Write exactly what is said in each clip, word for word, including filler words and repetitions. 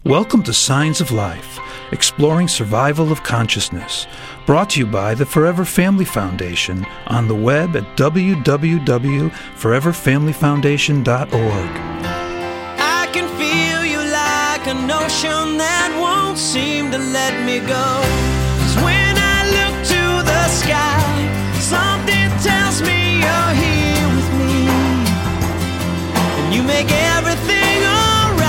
Welcome to Signs of Life, exploring survival of consciousness, brought to you by the Forever Family Foundation on the web at w w w dot forever family foundation dot org. I can feel you like an ocean that won't seem to let me go. 'Cause when I look to the sky, something tells me you're here with me, and you make everything alright.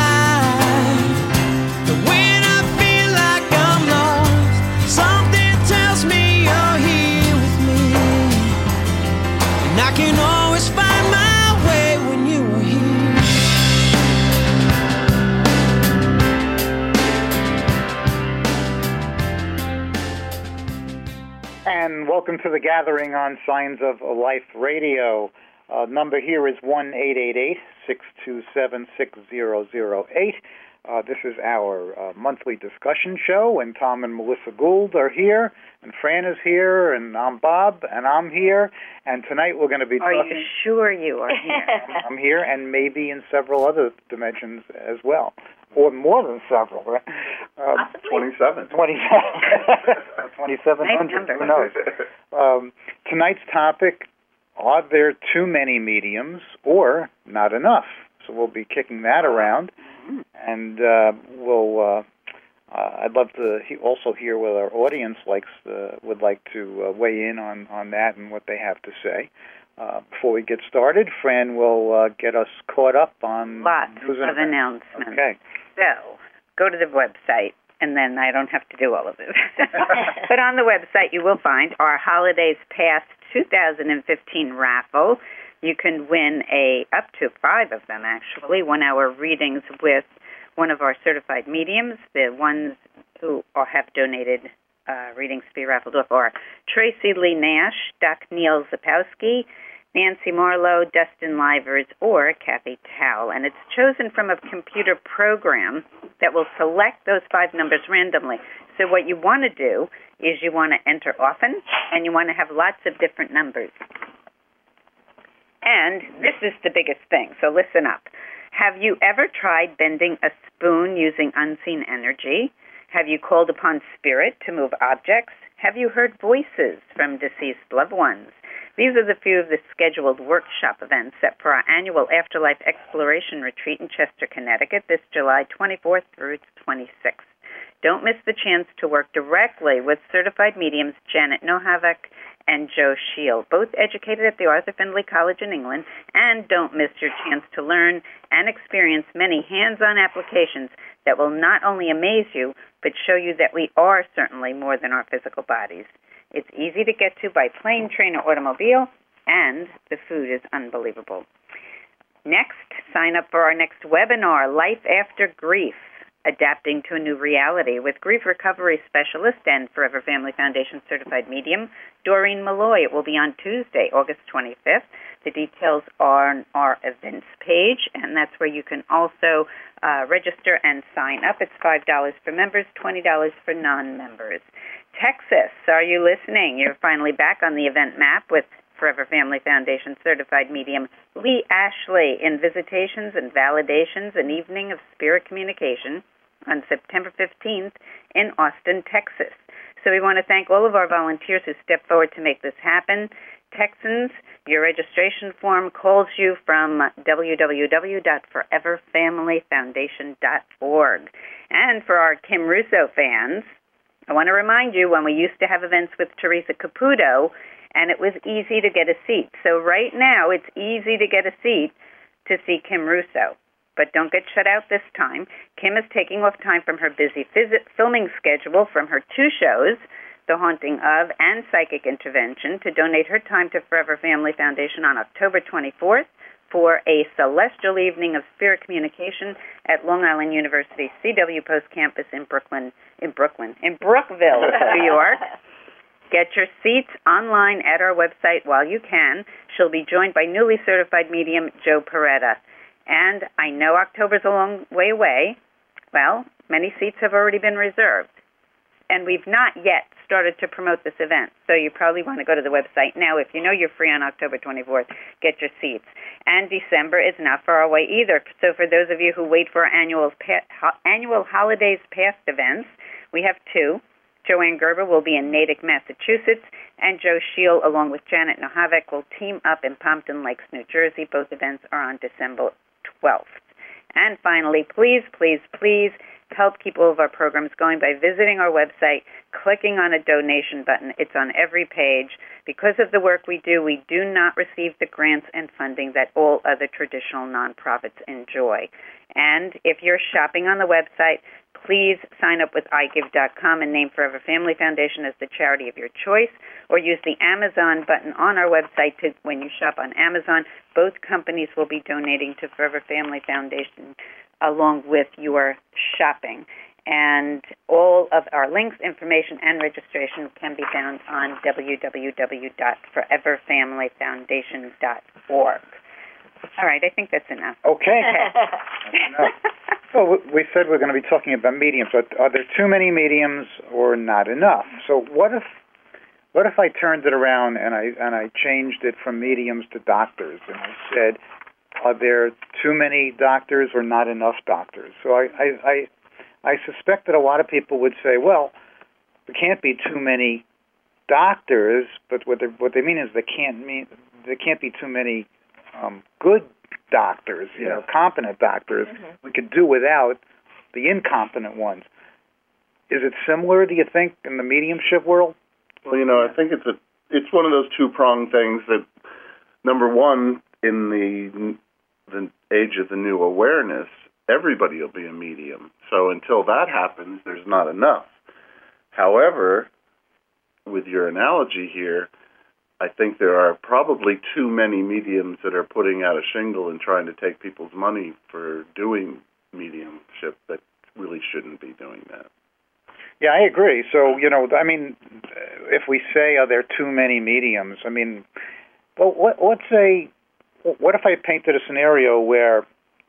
But when I feel like I'm lost, something tells me you're here with me, and I can always find my way when you are here. And welcome to the gathering on Signs of Life Radio. Uh, number here is one eight eight eight, six two seven, six zero zero eight. Uh, this is our uh, monthly discussion show, and Tom and Melissa Gould are here, and Fran is here, and I'm Bob, and I'm here, and tonight we're going to be are talking... Are you sure you are here? I'm here, and maybe in several other dimensions as well, or more than several, right? Um, twenty-seven. twenty-seven. twenty-seven hundred, nice who knows? Um, tonight's topic, are there too many mediums or not enough? So we'll be kicking that around, and uh, we'll. Uh, uh, I'd love to he- also hear what our audience likes, uh, would like to uh, weigh in on, on that and what they have to say. Uh, before we get started, Fran will uh, get us caught up on lots news and of announcements. Okay. So go to the website, and then I don't have to do all of this. But on the website, you will find our Holidays Past two thousand fifteen raffle. You can win a up to five of them, actually, one-hour readings with one of our certified mediums. The ones who are, have donated uh, readings to be raffled off are Tracy Lee Nash, Doc Neil Zapowski, Nancy Marlowe, Dustin Livers, or Kathy Towle. And it's chosen from a computer program that will select those five numbers randomly. So what you want to do is you want to enter often, and you want to have lots of different numbers. And this is the biggest thing, so listen up. Have you ever tried bending a spoon using unseen energy? Have you called upon spirit to move objects? Have you heard voices from deceased loved ones? These are the few of the scheduled workshop events set for our annual Afterlife Exploration Retreat in Chester, Connecticut, this July twenty-fourth through twenty-sixth. Don't miss the chance to work directly with certified mediums Janet Nohavec and Joe Shield, both educated at the Arthur Findlay College in England, and don't miss your chance to learn and experience many hands-on applications that will not only amaze you, but show you that we are certainly more than our physical bodies. It's easy to get to by plane, train, or automobile, and the food is unbelievable. Next, sign up for our next webinar, Life After Grief, Adapting to a New Reality, with grief recovery specialist and Forever Family Foundation certified medium, Doreen Malloy. It will be on Tuesday, August twenty-fifth. The details are on our events page, and that's where you can also uh, register and sign up. It's five dollars for members, twenty dollars for non-members. Texas, are you listening? You're finally back on the event map with Forever Family Foundation certified medium Lee Ashley in Visitations and Validations, an Evening of Spirit Communication on September fifteenth in Austin, Texas. So we want to thank all of our volunteers who stepped forward to make this happen. Texans, your registration form calls you from w w w dot forever family foundation dot org. And for our Kim Russo fans, I want to remind you when we used to have events with Teresa Caputo, and it was easy to get a seat. So right now, it's easy to get a seat to see Kim Russo. But don't get shut out this time. Kim is taking off time from her busy phys- filming schedule from her two shows, The Haunting of and Psychic Intervention, to donate her time to Forever Family Foundation on October twenty-fourth for a celestial evening of spirit communication at Long Island University C W Post Campus in Brooklyn, in Brooklyn, in Brookville, New York. Get your seats online at our website while you can. She'll be joined by newly certified medium Joe Peretta. And I know October's a long way away. Well, many seats have already been reserved. and we've not yet started to promote this event. So you probably want to go to the website now. If you know you're free on October twenty-fourth, get your seats. And December is not far away either. So for those of you who wait for our annual, pa- annual holidays past events, we have two. Joanne Gerber will be in Natick, Massachusetts, and Joe Scheel, along with Janet Nohavec, will team up in Pompton Lakes, New Jersey. Both events are on December twelfth. And finally, please, please, please help keep all of our programs going by visiting our website, clicking on a donation button. It's on every page. Because of the work we do, we do not receive the grants and funding that all other traditional nonprofits enjoy. And if you're shopping on the website, please sign up with i give dot com and name Forever Family Foundation as the charity of your choice, or use the Amazon button on our website to, when you shop on Amazon. Both companies will be donating to Forever Family Foundation along with your shopping. And all of our links, information, and registration can be found on w w w dot forever family foundation dot org. All right, I think that's enough. Okay. That's enough. So we said we're going to be talking about mediums. Are, are there too many mediums or not enough? So what if what if I turned it around and I and I changed it from mediums to doctors, and I said, are there too many doctors or not enough doctors? So I I, I, I suspect that a lot of people would say, well, there can't be too many doctors, but what they what they mean is there can't mean there can't be too many Um, good doctors, you know, competent doctors. Mm-hmm. We could do without the incompetent ones. Is it similar, do you think, in the mediumship world? Well, you know, I think it's a it's one of those two-pronged things that, number one, in the the age of the new awareness, everybody will be a medium. So until that happens, there's not enough. However, with your analogy here, I think there are probably too many mediums that are putting out a shingle and trying to take people's money for doing mediumship that really shouldn't be doing that. Yeah, I agree. So, you know, I mean, if we say, are there too many mediums, I mean, well, what, let's say, what if I painted a scenario where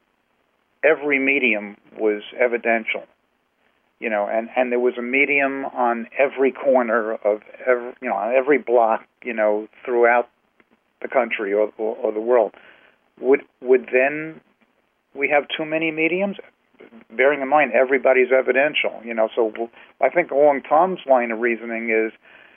every medium was evidential? You know, and, and there was a medium on every corner of every, you know, on every block, you know, throughout the country or, or, or the world. Would would then we have too many mediums? Bearing in mind everybody's evidential, you know. So I think along Tom's line of reasoning is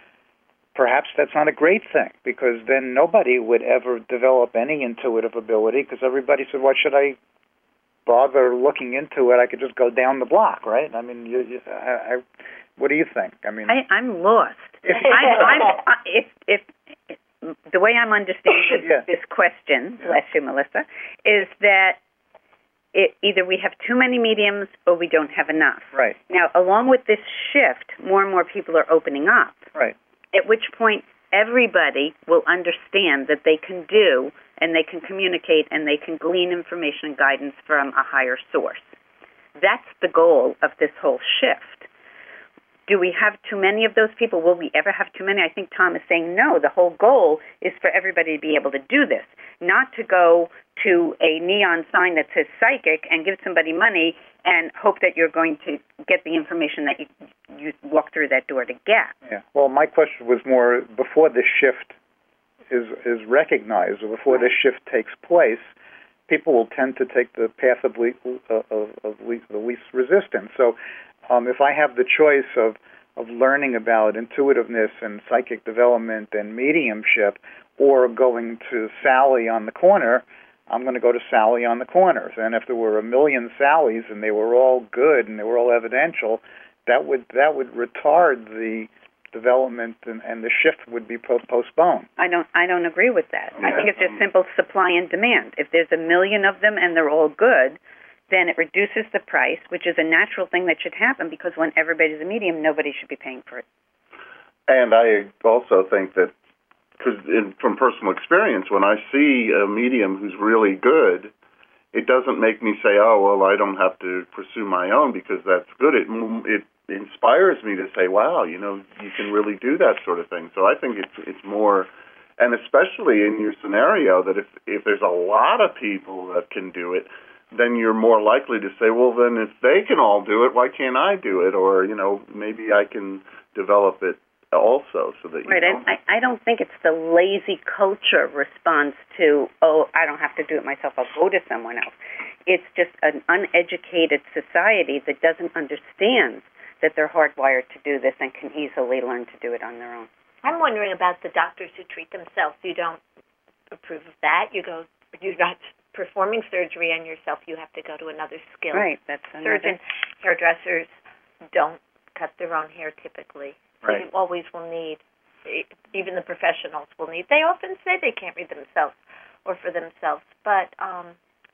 perhaps that's not a great thing, because then nobody would ever develop any intuitive ability, because everybody said, "What should I bother looking into it? I could just go down the block," right? I mean, you, you, I, I, what do you think? I mean, I, I'm lost. I'm, I'm, if, if, if the way I'm understanding yeah. this question, yeah. bless you, Melissa, is that it, either we have too many mediums or we don't have enough. Right. Now, along with this shift, more and more people are opening up. Right. At which point, everybody will understand that they can do and they can communicate and they can glean information and guidance from a higher source. That's the goal of this whole shift. Do we have too many of those people? Will we ever have too many? I think Tom is saying no. The whole goal is for everybody to be able to do this, not to go to a neon sign that says psychic and give somebody money and hope that you're going to get the information that you, you walk through that door to get. Yeah. Well, my question was more before this shift is is recognized, or before this shift takes place, people will tend to take the path of, le- of, of le- the least resistance. So um, if I have the choice of, of learning about intuitiveness and psychic development and mediumship, or going to Sally on the corner, I'm going to go to Sally on the corner. And if there were a million Sallys and they were all good and they were all evidential, that would that would retard the development, and, and the shift would be po- postponed. I don't I don't agree with that. I think it's just simple supply and demand. If there's a million of them and they're all good, then it reduces the price, which is a natural thing that should happen, because when everybody's a medium, nobody should be paying for it. And I also think that, because from personal experience, when I see a medium who's really good, it doesn't make me say, oh, well, I don't have to pursue my own because that's good. It it inspires me to say, wow, you know, you can really do that sort of thing. So I think it's it's more, and especially in your scenario, that if, if there's a lot of people that can do it, then you're more likely to say, well, then if they can all do it, why can't I do it? Or, you know, maybe I can develop it also, so that you right. know. I, I don't think it's the lazy culture response to, oh, I don't have to do it myself, I'll go to someone else. It's just an uneducated society that doesn't understand that they're hardwired to do this and can easily learn to do it on their own. I'm wondering about the doctors who treat themselves. You don't approve of that. You go, you're not performing surgery on yourself. You have to go to another skilled right. That's another. surgeon. Hairdressers don't cut their own hair typically. Right. They always will need, even the professionals will need. They often say they can't read themselves or for themselves, but um,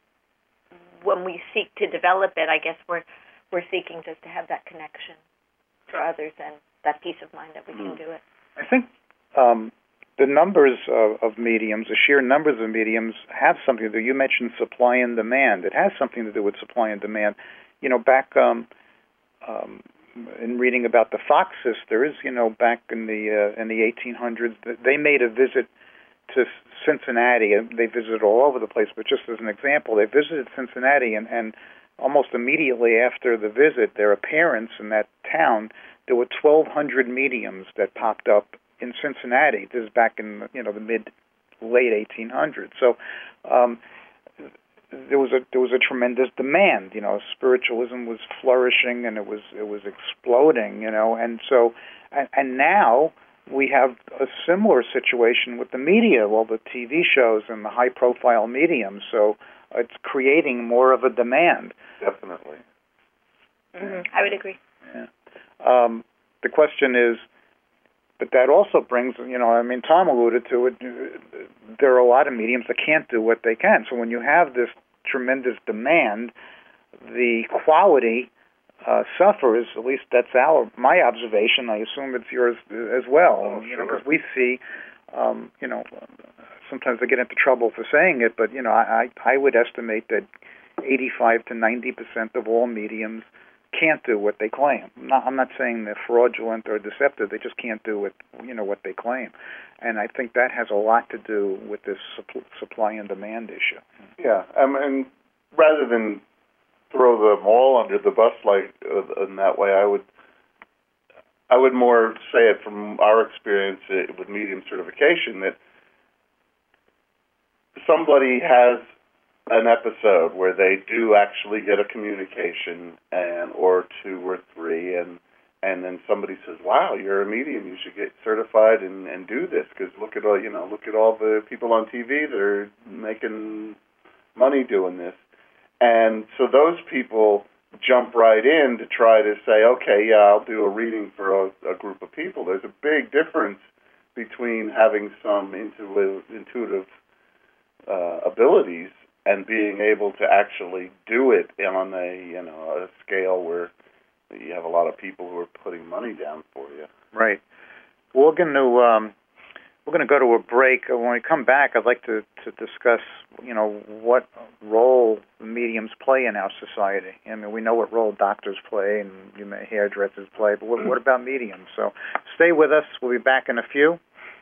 when we seek to develop it, I guess we're we're seeking just to have that connection for others and that peace of mind that we can do it. I think um, the numbers of, of mediums, the sheer numbers of mediums, have something to do. You mentioned supply and demand. It has something to do with supply and demand. You know, back um, um, in reading about the Fox sisters, you know, back in the uh, in the eighteen hundreds, they made a visit to Cincinnati. They visited all over the place, but just as an example, they visited Cincinnati, and, and almost immediately after the visit, their appearance in that town, there were twelve hundred mediums that popped up in Cincinnati. This is back in, you know, the mid late eighteen hundreds. So um, there was a there was a tremendous demand. You know, spiritualism was flourishing and it was it was exploding. You know, and so and, and now we have a similar situation with the media, well, the T V shows and the high profile mediums. So it's creating more of a demand. Definitely. Mm-hmm. I would agree. Yeah. Um, the question is, but that also brings, you know, I mean, Tom alluded to it, there are a lot of mediums that can't do what they can. So when you have this tremendous demand, the quality uh, suffers. At least that's our my observation. I assume it's yours as well. Oh, you know, sure. because we see, um, you know, sometimes I get into trouble for saying it, but, you know, I, I would estimate that eighty-five to ninety percent of all mediums can't do what they claim. I'm not, I'm not saying they're fraudulent or deceptive. They just can't do what, you know, what they claim. And I think that has a lot to do with this supp- supply and demand issue. Yeah, um, and rather than throw them all under the bus like uh, in that way, I would I would more say it from our experience uh, with medium certification that somebody has an episode where they do actually get a communication and or two or three, and and then somebody says, "Wow, you're a medium. You should get certified and, and do this because look at all you know, look at all the people on T V that are making money doing this." And so those people jump right in to try to say, "Okay, yeah, I'll do a reading for a, a group of people." There's a big difference between having some intuitive, intuitive uh, abilities and being able to actually do it on a you know a scale where you have a lot of people who are putting money down for you. Right. We're going to um, we're going to go to a break. When we come back, I'd like to, to discuss you know what role mediums play in our society. I mean, we know what role doctors play and you know, hairdressers play, but what, what about mediums? So stay with us. We'll be back in a few.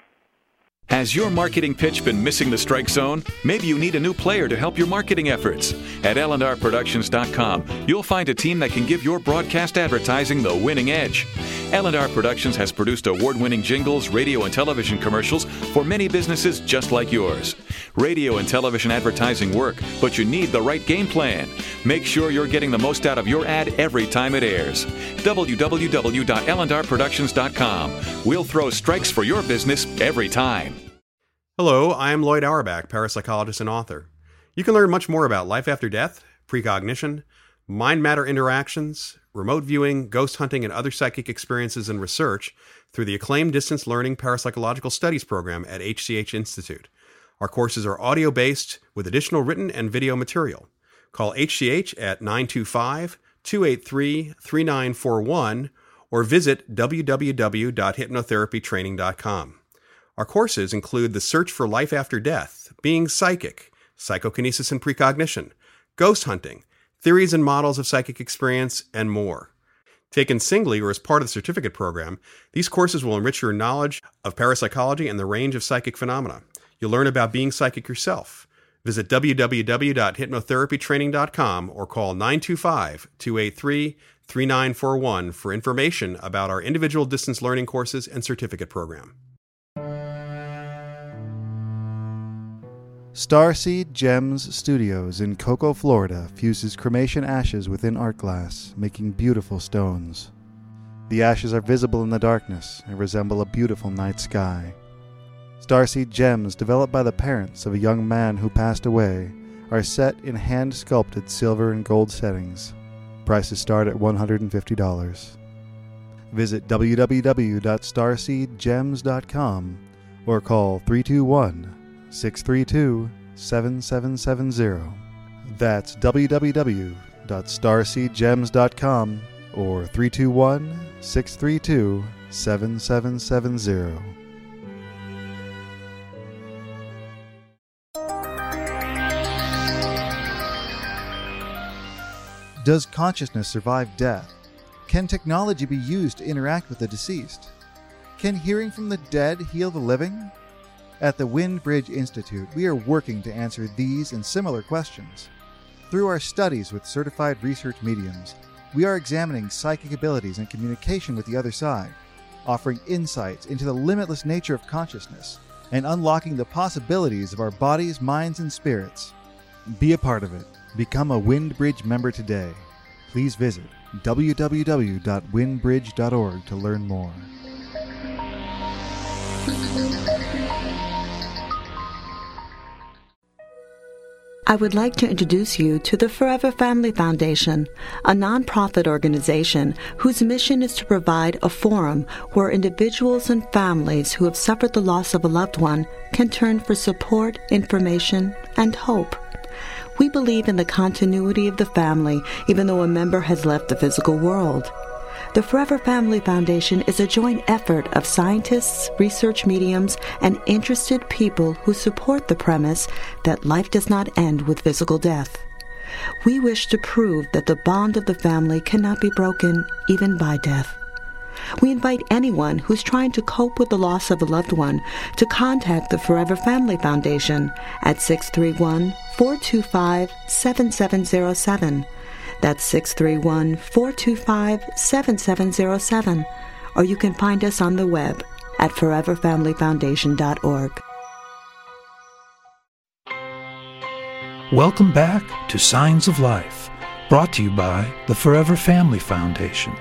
Has your marketing pitch been missing the strike zone? Maybe you need a new player to help your marketing efforts. At L and R Productions dot com, you'll find a team that can give your broadcast advertising the winning edge. L and R Productions has produced award-winning jingles, radio and television commercials for many businesses just like yours. Radio and television advertising work, but you need the right game plan. Make sure you're getting the most out of your ad every time it airs. w w w dot L and R Productions dot com. We'll throw strikes for your business every time. Hello, I am Lloyd Auerbach, parapsychologist and author. You can learn much more about life after death, precognition, mind-matter interactions, remote viewing, ghost hunting, and other psychic experiences and research through the acclaimed distance learning parapsychological studies program at H C H Institute. Our courses are audio-based with additional written and video material. Call H C H at nine two five, two eight three, three nine four one or visit w w w dot hypnotherapy training dot com. Our courses include The Search for Life After Death, Being Psychic, Psychokinesis and Precognition, Ghost Hunting, Theories and Models of Psychic Experience, and more. Taken singly or as part of the certificate program, these courses will enrich your knowledge of parapsychology and the range of psychic phenomena. You'll learn about being psychic yourself, Visit w w w dot hypnotherapy training dot com or call nine two five, two eight three, three nine four one for information about our individual distance learning courses and certificate program. Starseed Gems Studios in Cocoa, Florida fuses cremation ashes within art glass, making beautiful stones. The ashes are visible in the darkness and resemble a beautiful night sky. Starseed gems, developed by the parents of a young man who passed away, are set in hand-sculpted silver and gold settings. Prices start at one hundred fifty dollars. Visit w w w dot starseed gems dot com or call three two one, six three two, seven seven seven zero. That's w w w dot starseed gems dot com or three two one, six three two, seven seven seven zero. Does consciousness survive death? Can technology be used to interact with the deceased? Can hearing from the dead heal the living? At the Wind Bridge Institute, we are working to answer these and similar questions. Through our studies with certified research mediums, we are examining psychic abilities and communication with the other side, offering insights into the limitless nature of consciousness, and unlocking the possibilities of our bodies, minds, and spirits. Be a part of it. Become a WindBridge member today. Please visit w w w dot windbridge dot org to learn more. I would like to introduce you to the Forever Family Foundation, a nonprofit organization whose mission is to provide a forum where individuals and families who have suffered the loss of a loved one can turn for support, information, and hope. We believe in the continuity of the family, even though a member has left the physical world. The Forever Family Foundation is a joint effort of scientists, research mediums, and interested people who support the premise that life does not end with physical death. We wish to prove that the bond of the family cannot be broken even by death. We invite anyone who's trying to cope with the loss of a loved one to contact the Forever Family Foundation at six three one, four two five, seven seven zero seven. That's six three one, four two five, seven seven zero seven. Or you can find us on the web at forever family foundation dot org. Welcome back to Signs of Life, brought to you by the Forever Family Foundation.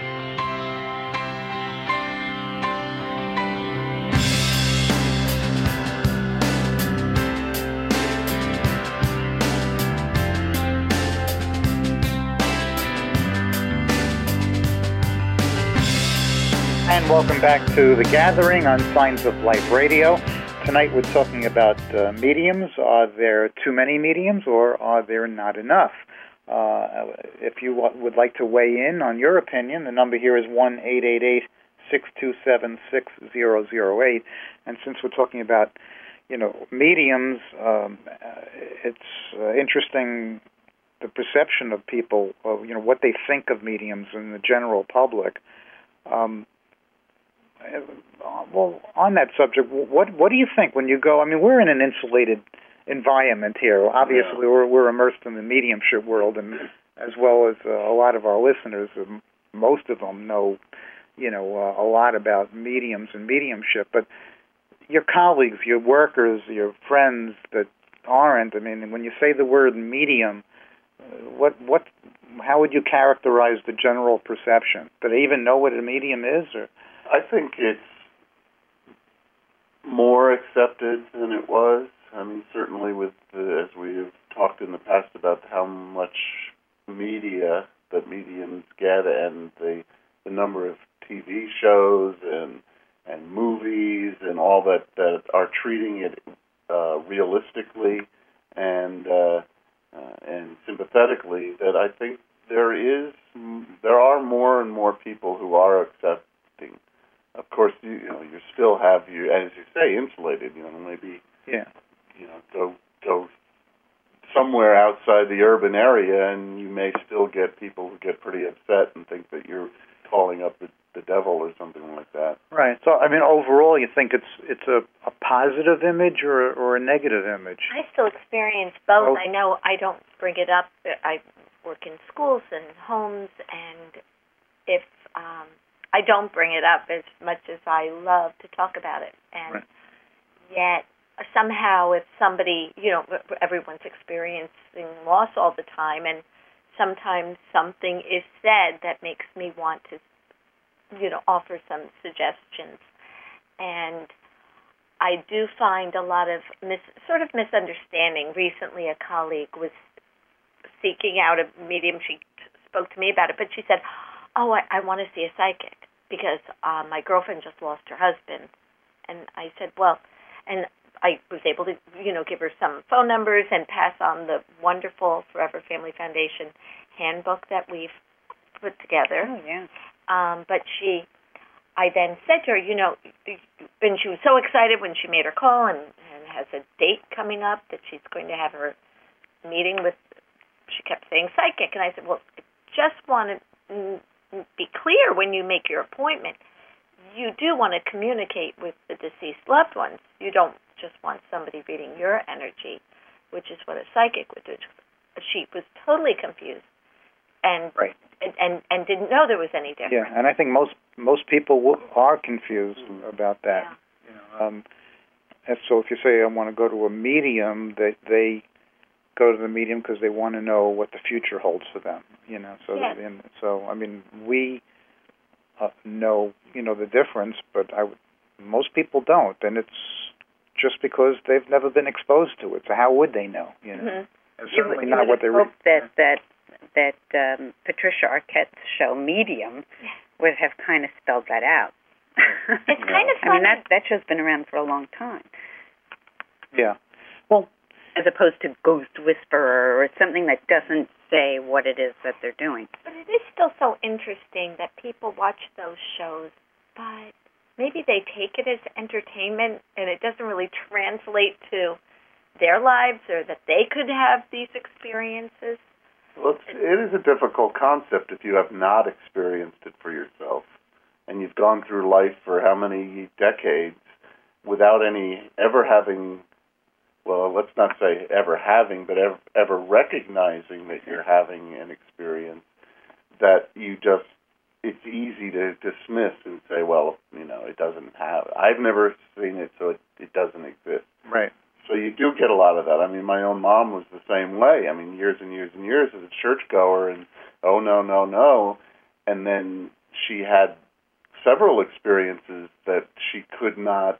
And welcome back to The Gathering on Signs of Life Radio. Tonight we're talking about uh, mediums. Are there too many mediums or are there not enough? Uh, if you w- would like to weigh in on your opinion, the number here is one eight eight eight, six two seven, six zero zero eight. And since we're talking about, you know, mediums, um, uh, it's uh, interesting the perception of people, of, you know, what they think of mediums in the general public. Um, Well, on that subject, what what do you think when you go? I mean, we're in an insulated environment here. Obviously, yeah. we're we're immersed in the mediumship world, and as well as uh, a lot of our listeners, um, most of them know, you know, uh, a lot about mediums and mediumship. But your colleagues, your workers, your friends that aren't. I mean, when you say the word medium, uh, what what? How would you characterize the general perception? Do they even know what a medium is, or? I think it's more accepted than it was. I mean, certainly with the, as we have talked in the past about how much media that mediums get and the the number of T V shows and and movies and all that, that are treating it uh, realistically and uh, uh, and sympathetically, that I think there is there are more and more people who are accepting. Of course, you, you know, you still have you, as you say, insulated. You know, maybe yeah, you know, go go somewhere outside the urban area, and you may still get people who get pretty upset and think that you're calling up the, the devil or something like that. Right. So, I mean, overall, you think it's it's a, a positive image or or a negative image? I still experience both. Oh. I know I don't bring it up. I work in schools and homes, and if um, I don't bring it up as much as I love to talk about it, and Right. yet somehow if somebody, you know, everyone's experiencing loss all the time, and sometimes something is said that makes me want to, you know, offer some suggestions. And I do find a lot of mis- sort of misunderstanding. Recently, a colleague was seeking out a medium. She spoke to me about it, but she said, oh, I, I want to see a psychic because uh, my girlfriend just lost her husband. And I said, well, and I was able to, you know, give her some phone numbers and pass on the wonderful Forever Family Foundation handbook that we've put together. Oh, yeah. Um, but she, I then said to her, you know, and she was so excited when she made her call and, and has a date coming up that she's going to have her meeting with, she kept saying psychic. And I said, well, just want to be clear when you make your appointment. You do want to communicate with the deceased loved ones. You don't just want somebody reading your energy, which is what a psychic would do. She was totally confused and Right. and, and, and didn't know there was any difference. Yeah, and I think most most people w- are confused about that. Yeah. You know, um, and so if you say I want to go to a medium, they they go to the medium because they want to know what the future holds for them. You know, so Yes. that, and so I mean we uh, know you know the difference, but I would, most people don't, and it's just because they've never been exposed to it. So how would they know? You know, Mhm. and You certainly would, you not would what they have read. hoped that that that um, Patricia Arquette's show Medium would have kind of spelled that out. It's kind of I mean, funny. that that show's been around for a long time, Yeah. Well, as opposed to Ghost Whisperer or something that doesn't say what it is that they're doing. But it is still so interesting that people watch those shows, but maybe they take it as entertainment and it doesn't really translate to their lives or that they could have these experiences. Well, it's, it is a difficult concept if you have not experienced it for yourself, and you've gone through life for how many decades without any ever having, well, let's not say ever having, but ever, ever recognizing that you're having an experience that you just, it's easy to dismiss and say, well, you know, it doesn't have, I've never seen it, so it, it doesn't exist. right. So you do get a lot of that. I mean, my own mom was the same way. I mean, years and years and years as a churchgoer, and oh, no, no, no. And then she had several experiences that she could not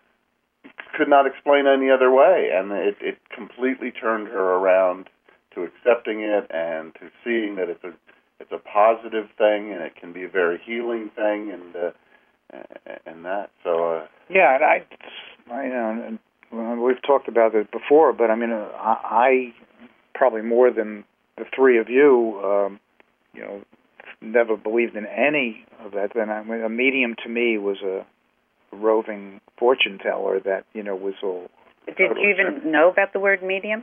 could not explain any other way. And it, it completely turned her around to accepting it and to seeing that it's a it's a positive thing and it can be a very healing thing and uh, and that. So uh, Yeah, and I, I you know, and well, we've talked about it before, but I mean, uh, I, I probably more than the three of you, um, you know, never believed in any of that. Then I mean, a medium to me was a roving fortune teller that you know was all. Did you even know about the word medium?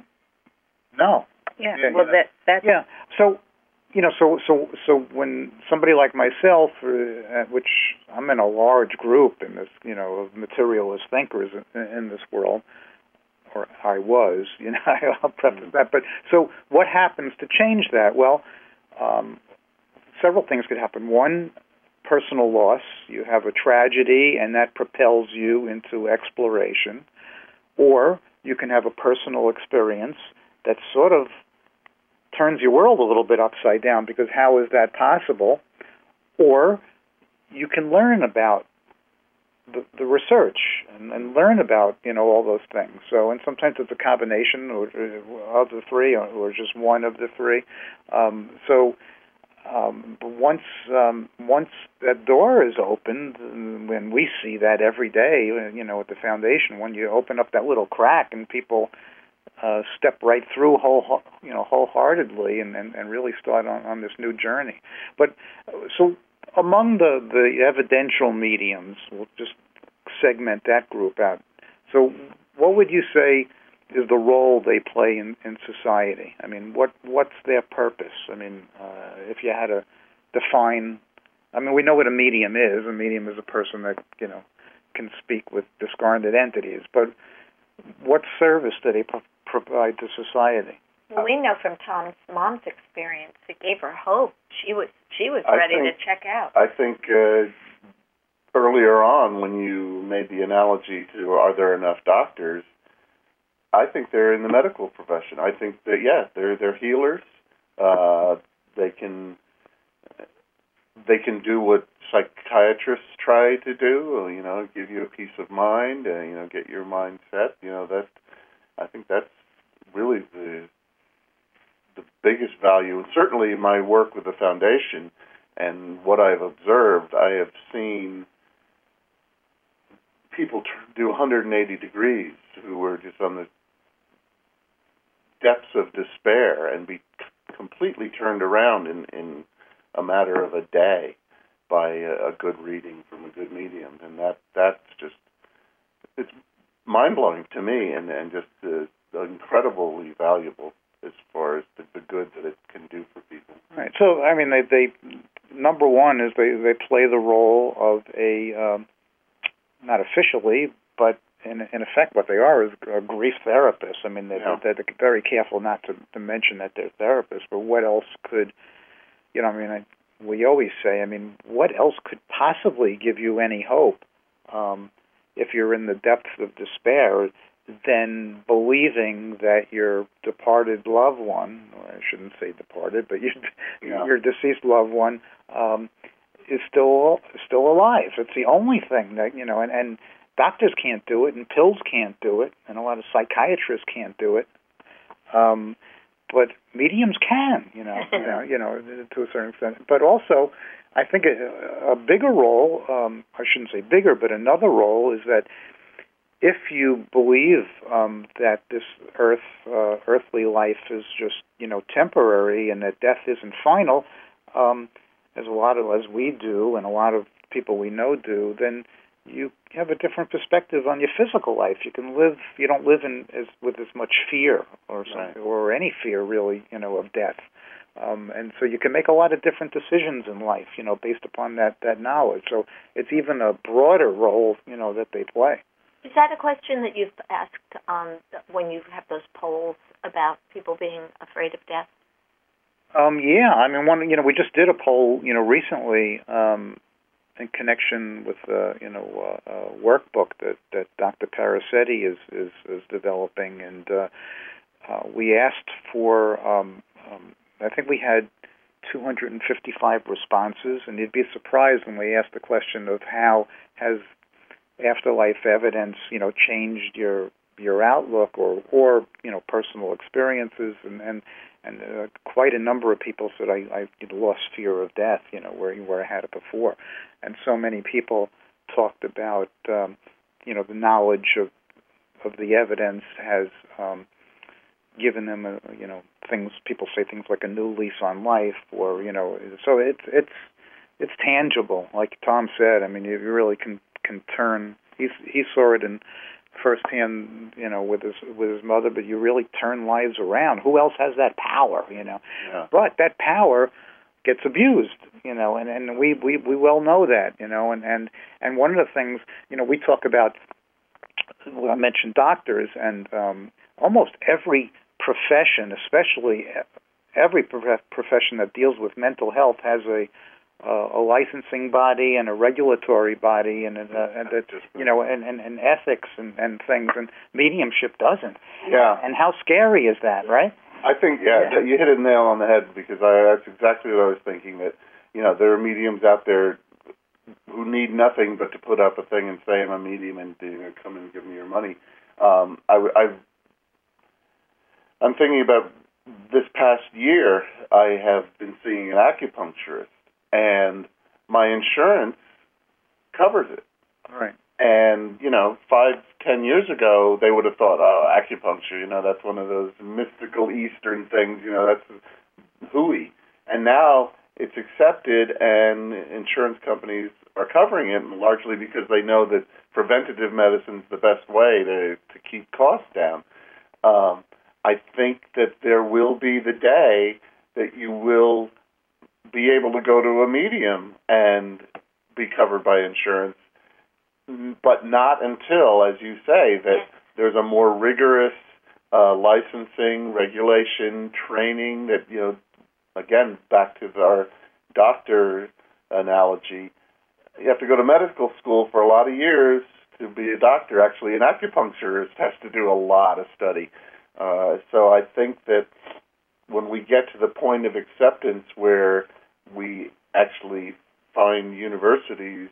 No. Yeah. Yeah, well, yeah. that that's Yeah. So, you know, so so so when somebody like myself, uh, which I'm in a large group in this, you know, of materialist thinkers in, in this world, or I was, you know, I'll preface that. But so, what happens to change that? Well, um, several things could happen. One, personal loss. You have a tragedy, and that propels you into exploration. Or you can have a personal experience that sort of turns your world a little bit upside down, because how is that possible? Or you can learn about the, the research and, and learn about, you know, all those things. So, and sometimes it's a combination or, or of the three, or, or just one of the three. Um, so um, once um, once that door is opened, when we see that every day, you know, at the foundation, when you open up that little crack and people Uh, step right through whole, you know, wholeheartedly, and, and, and really start on, on this new journey. But so among the, the evidential mediums, we'll just segment that group out. So what would you say is the role they play in, in society? I mean, what what's their purpose? I mean, uh, if you had to define I mean, we know what a medium is. A medium is a person that, you know, can speak with discarnate entities. But what service do they pro- provide to society? Well, we know from Tom's mom's experience, it gave her hope. She was she was I ready think, to check out. I think uh, earlier on when you made the analogy to are there enough doctors, I think they're in the medical profession. I think that, yeah, they're they're healers. Uh, they can they can do what psychiatrists try to do. You know, give you a peace of mind. Uh, you know, get your mind set. You know, that I think that's really the the biggest value. And certainly, my work with the foundation and what I've observed, I have seen people do one hundred eighty degrees who were just on the depths of despair and be completely turned around in, in a matter of a day by a, a good reading from a good medium. And that that's just, it's mind-blowing to me and, and just uh, incredibly valuable as far as the, the good that it can do for people. Right. So, I mean, they, they number one is they, they play the role of a, um, not officially, but in, in effect what they are is a grief therapist. I mean, they're, Yeah. they're very careful not to, to mention that they're therapists, but what else could, you know, I mean, I, we always say, I mean, what else could possibly give you any hope um, if you're in the depths of despair than believing that your departed loved one, or I shouldn't say departed, but your, Yeah. your deceased loved one um, is still still alive. It's the only thing that, you know, and, and doctors can't do it, and pills can't do it, and a lot of psychiatrists can't do it. Um, but mediums can, you know, you know, you know, to a certain extent. But also, I think a, a bigger role, um, I shouldn't say bigger, but another role is that if you believe um, that this earth, uh, earthly life is just, you know, temporary and that death isn't final, um, as a lot of, as we do and a lot of people we know do, then you have a different perspective on your physical life. You can live, you don't live in as with as much fear or something, Right. or any fear really, you know, of death. Um, and so you can make a lot of different decisions in life, you know, based upon that, that knowledge. So it's even a broader role, you know, that they play. Is that a question that you've asked um, when you have those polls about people being afraid of death? Um, yeah, I mean, one, you know, we just did a poll, you know, recently um, in connection with, uh, you know, uh, a workbook that, that Doctor Parasetti is, is, is developing, and uh, uh, we asked for, um, um, I think we had two hundred fifty-five responses, and you'd be surprised when we asked the question of how has afterlife evidence, you know, changed your your outlook or, or you know, personal experiences, and and, and uh, quite a number of people said, I, I lost fear of death, you know, where, where I had it before. And so many people talked about, um, you know, the knowledge of of the evidence has um, given them, a, you know, things, people say things like a new lease on life, or, you know, so it's, it's, it's tangible. Like Tom said, I mean, you really can, can turn, he, he saw it in firsthand, you know, with his with his mother, but you really turn lives around. Who else has that power, you know? Yeah. But that power gets abused, you know, and, and we, we, we well know that, you know, and, and, and one of the things, you know, we talk about, well, I mentioned doctors, and um, almost every profession, especially every prof- profession that deals with mental health, has a Uh, a licensing body and a regulatory body, and, uh, and that, you know, and, and, and ethics and, and things, and mediumship doesn't. Yeah. And how scary is that, right? I think, yeah, Yeah. you hit a nail on the head, because I, that's exactly what I was thinking, that, you know, there are mediums out there who need nothing but to put up a thing and say, I'm a medium, and, you know, come and give me your money. Um, I, I've, I'm thinking about this past year, I have been seeing an acupuncturist, and my insurance covers it. Right. And, you know, five, ten years ago, they would have thought, oh, acupuncture, you know, that's one of those mystical Eastern things, you know, that's hooey. And now it's accepted, and insurance companies are covering it, largely because they know that preventative medicine is the best way to, to keep costs down. Um, I think that there will be the day that you will be able to go to a medium and be covered by insurance, but not until, as you say, that Yes. there's a more rigorous uh, licensing, regulation, training that, you know, again, back to our doctor analogy, you have to go to medical school for a lot of years to be a doctor. Actually, an acupuncturist has to do a lot of study. Uh, so I think that when we get to the point of acceptance where we actually find universities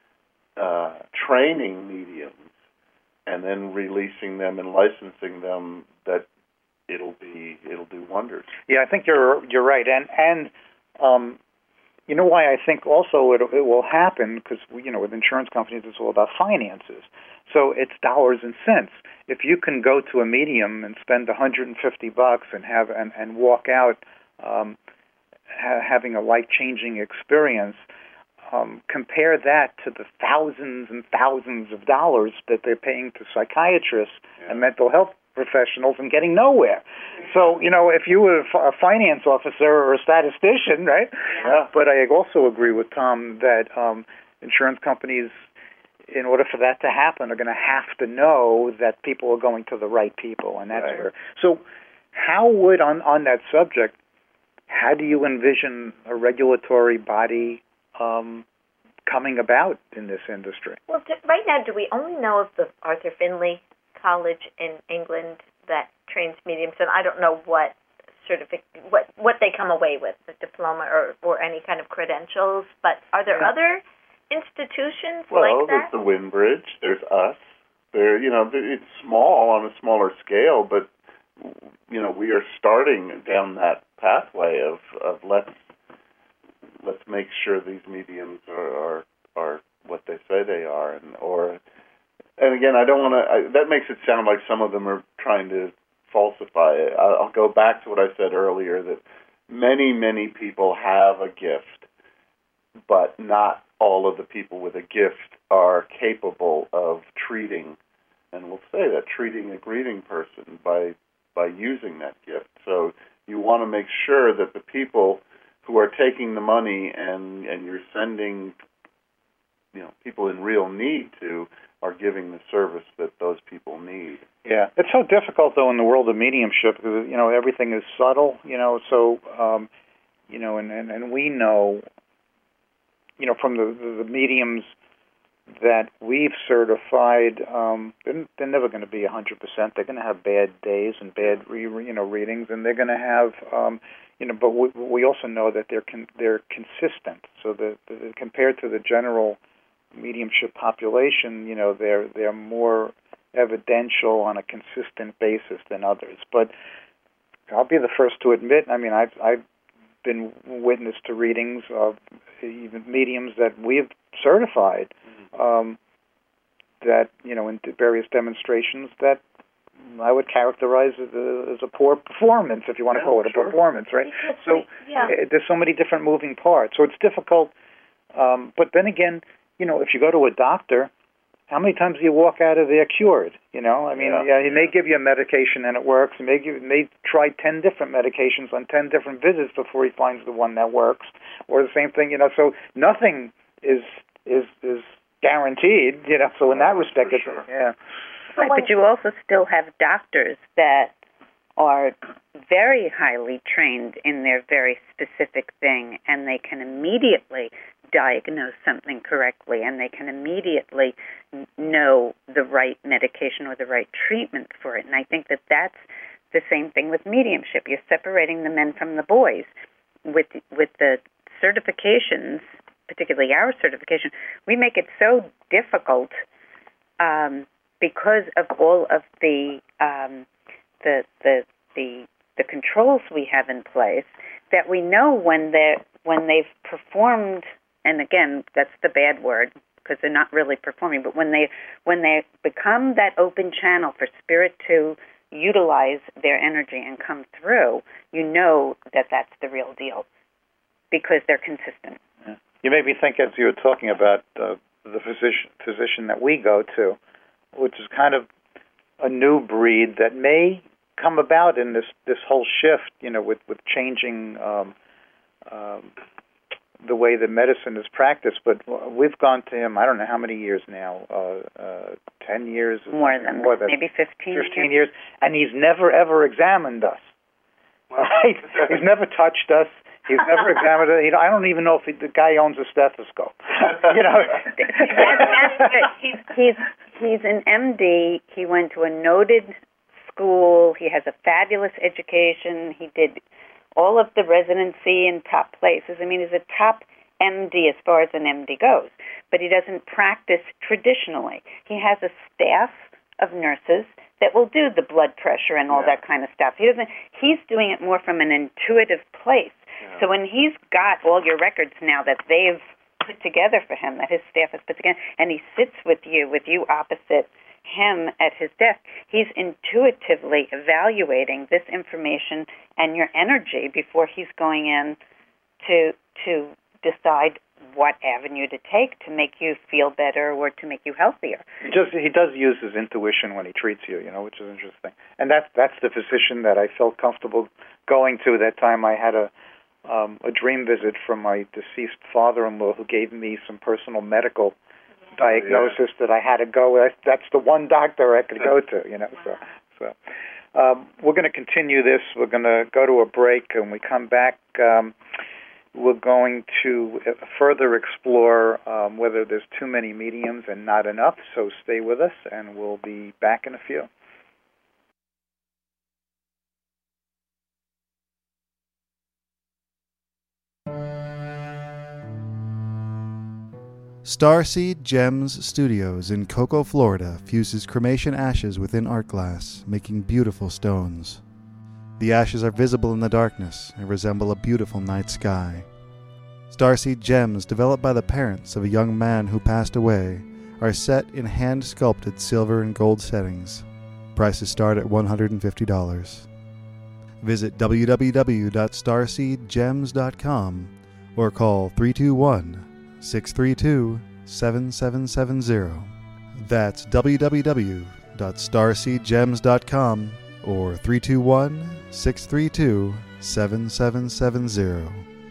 uh, training mediums and then releasing them and licensing them, that it'll be it'll do wonders. Yeah, I think you're you're right, and and um, you know why I think also it it will happen, because you know with insurance companies it's all about finances, so it's dollars and cents. If you can go to a medium and spend one hundred fifty bucks and have and, and walk out um, ha- having a life-changing experience, um, compare that to the thousands and thousands of dollars that they're paying to psychiatrists yeah. and mental health professionals and getting nowhere. So, you know, if you were a finance officer or a statistician, right? Yeah. But I also agree with Tom that um, insurance companies, in order for that to happen, are going to have to know that people are going to the right people, and that's right. where. So, how would on on that subject? How do you envision a regulatory body um, coming about in this industry? Well, d- right now, do we only know of the Arthur Findlay College in England that trains mediums, and I don't know what certific what what they come away with, the diploma or, or any kind of credentials. But are there Yeah. other institutions well, like there's that? the Windbridge. There's us. There, you know, it's small on a smaller scale, but you know, we are starting down that pathway of, of let's let's make sure these mediums are are, are what they say they are, and or and again, I don't want to. That makes it sound like some of them are trying to falsify it. I'll go back to what I said earlier, that many many people have a gift, but not all of the people with a gift are capable of treating, and we'll say that, treating a grieving person by by using that gift. So you want to make sure that the people who are taking the money and, and you're sending, you know, people in real need to, are giving the service that those people need. Yeah, it's so difficult though in the world of mediumship because you know everything is subtle. You know, so um, you know, and, and, and we know, you know, from the the, the mediums that we've certified, um, they're, they're never going to be one hundred percent. They're going to have bad days and bad, re, you know, readings, and they're going to have, um, you know. But we, we also know that they're con- they're consistent. So the, the compared to the general mediumship population, you know, they're they're more evidential on a consistent basis than others. But I'll be the first to admit, I mean, I've I've been witness to readings of even mediums that we've certified. Um, that, you know, in various demonstrations that I would characterize as a, as a poor performance, if you want to yeah, call it a sure. performance, right? Because So we- yeah. uh, there's so many different moving parts. So it's difficult. Um, but then again, you know, if you go to a doctor, how many times do you walk out of there cured? You know, I mean, Yeah. yeah, he may give you a medication and it works. He may, give, may try ten different medications on ten different visits before he finds the one that works. Or the same thing, you know, so nothing is is is guaranteed, you know, so in that respect, it's, sure. yeah. Right, but you also still have doctors that are very highly trained in their very specific thing, and they can immediately diagnose something correctly, and they can immediately know the right medication or the right treatment for it. And I think that that's the same thing with mediumship. You're separating the men from the boys. With with the certifications, particularly our certification, we make it so difficult um, because of all of the um, the, the the the controls we have in place that we know when they when they've performed. And again, that's the bad word because they're not really performing. But when they when they become that open channel for spirit to utilize their energy and come through, you know that that's the real deal because they're consistent. Yeah. You made me think as you were talking about uh, the physician physician that we go to, which is kind of a new breed that may come about in this, this whole shift, you know, with with changing um, um, the way that medicine is practiced. But we've gone to him, I don't know how many years now, uh, uh, ten years? More than more that, than maybe fifteen. fifteen years, and he's never, ever examined us. Right? He's never touched us. He's never examined it. I don't even know if he, the guy owns a stethoscope. You know, that's, that's he's, he's he's an M D. He went to a noted school. He has a fabulous education. He did all of the residency in top places. I mean, he's a top M D as far as an M D goes. But he doesn't practice traditionally. He has a staff of nurses that will do the blood pressure and all yeah. that kind of stuff. He doesn't. He's doing it more from an intuitive place. Yeah. So when he's got all your records now that they've put together for him, that his staff has put together, and he sits with you, with you opposite him at his desk, he's intuitively evaluating this information and your energy before he's going in to to decide what avenue to take to make you feel better or to make you healthier. He just he does use his intuition when he treats you, you know, which is interesting. And that's that's the physician that I felt comfortable going to that time. I had a um, a dream visit from my deceased father-in-law who gave me some personal medical diagnosis yeah. that I had to go. That's the one doctor I could go to, you know. So, so um, we're going to continue this. We're going to go to a break, and when we come back, um, we're going to further explore um, whether there's too many mediums and not enough. So stay with us, and we'll be back in a few. Starseed Gems Studios in Cocoa, Florida fuses cremation ashes within art glass, making beautiful stones. The ashes are visible in the darkness and resemble a beautiful night sky. Starseed Gems, developed by the parents of a young man who passed away, are set in hand-sculpted silver and gold settings. Prices start at one hundred fifty dollars. Visit w w w dot starseed gems dot com or call three two one, six three two, seven seven seven zero. That's w w w dot starseed gems dot com or three two one, six three two, seven seven seven zero.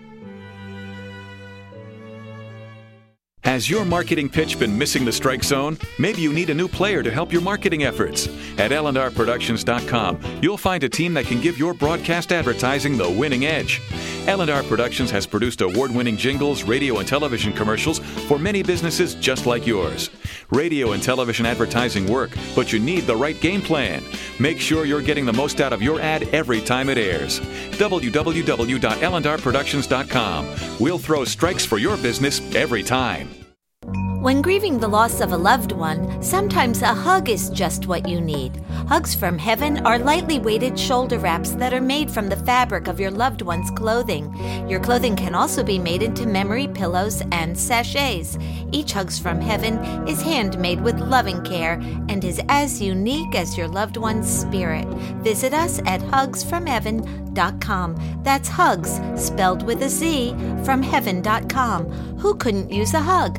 Has your marketing pitch been missing the strike zone? Maybe you need a new player to help your marketing efforts. At L and R Productions dot com, you'll find a team that can give your broadcast advertising the winning edge. L and R Productions has produced award-winning jingles, radio and television commercials for many businesses just like yours. Radio and television advertising work, but you need the right game plan. Make sure you're getting the most out of your ad every time it airs. w w w dot L and R Productions dot com. We'll throw strikes for your business every time. When grieving the loss of a loved one, sometimes a hug is just what you need. Hugs from Heaven are lightly weighted shoulder wraps that are made from the fabric of your loved one's clothing. Your clothing can also be made into memory pillows and sachets. Each Hugs from Heaven is handmade with loving care and is as unique as your loved one's spirit. Visit us at hugs from heaven dot com. That's Hugs, spelled with a Z, from heaven dot com. Who couldn't use a hug?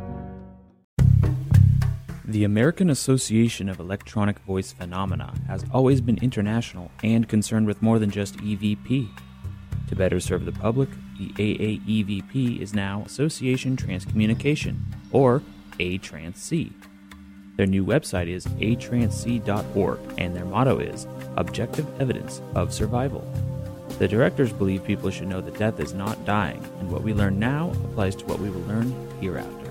The American Association of Electronic Voice Phenomena has always been international and concerned with more than just E V P. To better serve the public, the A A E V P is now Association Transcommunication, or A Trans C. Their new website is a trans c dot org, and their motto is Objective Evidence of Survival. The directors believe people should know that death is not dying, and what we learn now applies to what we will learn hereafter.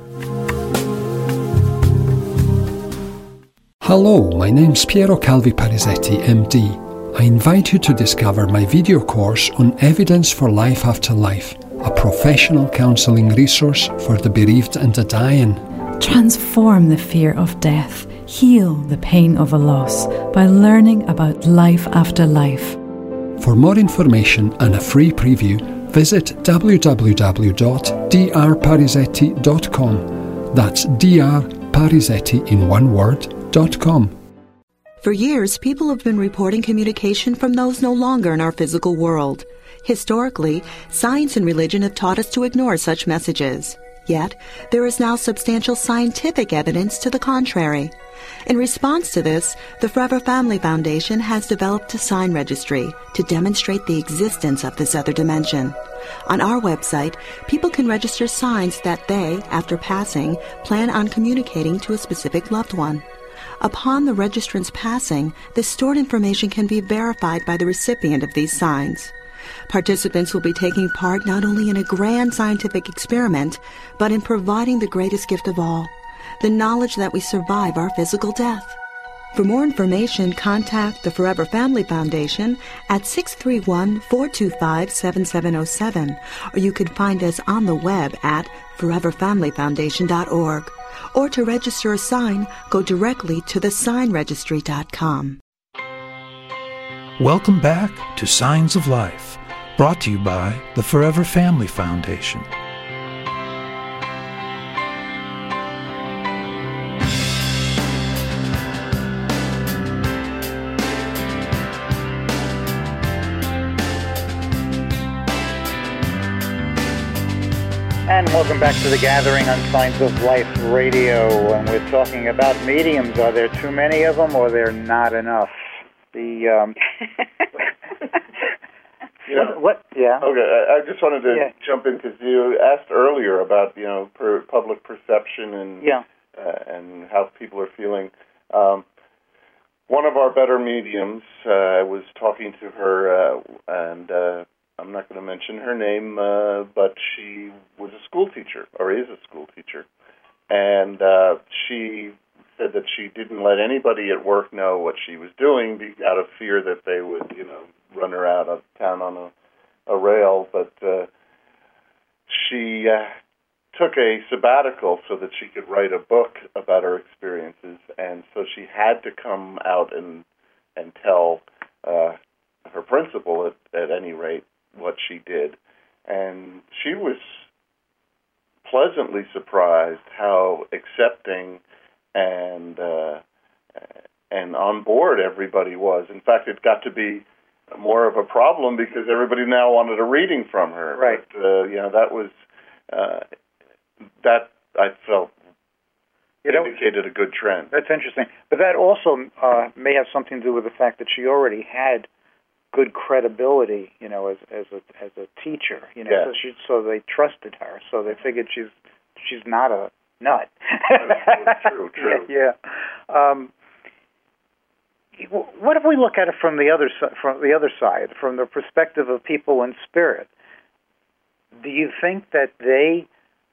Hello, my name's Piero Calvi Parisetti, M D. I invite you to discover my video course on Evidence for Life After Life, a professional counseling resource for the bereaved and the dying. Transform the fear of death, heal the pain of a loss by learning about life after life. For more information and a free preview, visit w w w dot d r parisetti dot com. That's Dr Parisetti in one word, .com. For years, people have been reporting communication from those no longer in our physical world. Historically, science and religion have taught us to ignore such messages. Yet, there is now substantial scientific evidence to the contrary. In response to this, the Forever Family Foundation has developed a sign registry to demonstrate the existence of this other dimension. On our website, people can register signs that they, after passing, plan on communicating to a specific loved one. Upon the registrant's passing, the stored information can be verified by the recipient of these signs. Participants will be taking part not only in a grand scientific experiment, but in providing the greatest gift of all, the knowledge that we survive our physical death. For more information, contact the Forever Family Foundation at six three one, four two five, seven seven zero seven, or you can find us on the web at forever family foundation dot org. Or to register a sign, go directly to the sign registry dot com. Welcome back to Signs of Life, brought to you by the Forever Family Foundation. And welcome back to The Gathering on Signs of Life Radio, and we're talking about mediums. Are there too many of them, or are there not enough? The um, you know, what, what? Yeah. Okay, I, I just wanted to yeah. jump in because you asked earlier about you know per public perception and yeah. uh, and how people are feeling. Um, one of our better mediums, uh, I was talking to her, uh, and uh, I'm not going to mention her name, uh, but she was a school teacher, or is a school teacher, and uh, she said that she didn't let anybody at work know what she was doing out of fear that they would, you know, run her out of town on a, a rail, but uh, she uh, took a sabbatical so that she could write a book about her experiences, and so she had to come out and and tell uh, her principal, at, at any rate, what she did. And she was pleasantly surprised how accepting and uh, and on board everybody was. In fact, it got to be more of a problem because everybody now wanted a reading from her. Right. But, uh, you know, that was, uh, that I felt you know, indicated a good trend. That's interesting. But that also uh, may have something to do with the fact that she already had good credibility, you know, as as a as a teacher, you know, yeah. so she so they trusted her, so they figured she's she's not a nut. True, true. Yeah. Um, what if we look at it from the other from the other side, from the perspective of people in spirit? Do you think that they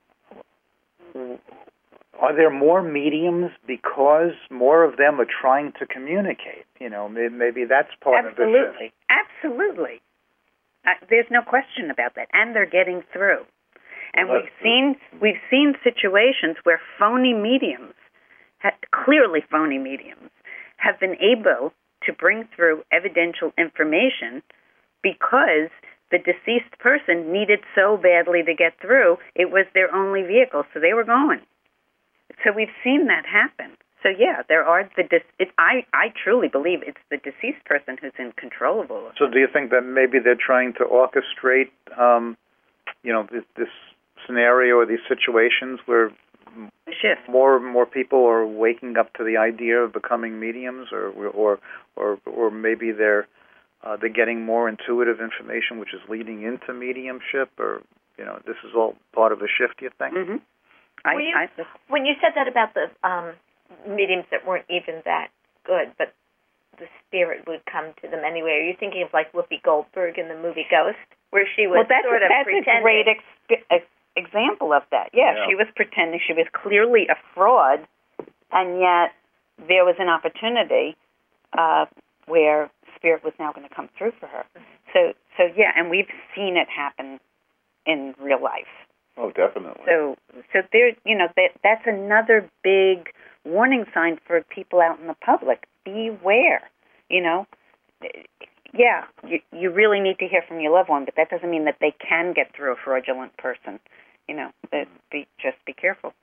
are there more mediums because more of them are trying to communicate? You know, maybe that's part Absolutely. of it. Absolutely. Uh, there's no question about that. And they're getting through. And well, we've seen we've seen situations where phony mediums, ha- clearly phony mediums, have been able to bring through evidential information because the deceased person needed so badly to get through, it was their only vehicle, so they were going. So we've seen that happen. So yeah, there are the. Dis- it, I I truly believe it's the deceased person who's in control of all of it. So do you think that maybe they're trying to orchestrate, um, you know, this, this scenario or these situations where Shift. more and more people are waking up to the idea of becoming mediums, or or or or maybe they're uh, they're getting more intuitive information, which is leading into mediumship, or you know, this is all part of the shift. You think? Mm-hmm. I, you, I, when you said that about the um, mediums that weren't even that good, but the spirit would come to them anyway, are you thinking of like Whoopi Goldberg in the movie Ghost, where she was well, that's sort a, of that's pretending? a great ex- ex- example of that. Yeah, Yeah. she was pretending. She was clearly a fraud, and yet there was an opportunity uh, where spirit was now going to come through for her. So, so yeah, and we've seen it happen in real life. Oh, definitely. So, so there, you know, that that's another big warning sign for people out in the public. Beware. You know, yeah, you you really need to hear from your loved one, but that doesn't mean that they can get through a fraudulent person. You know, that be just be careful.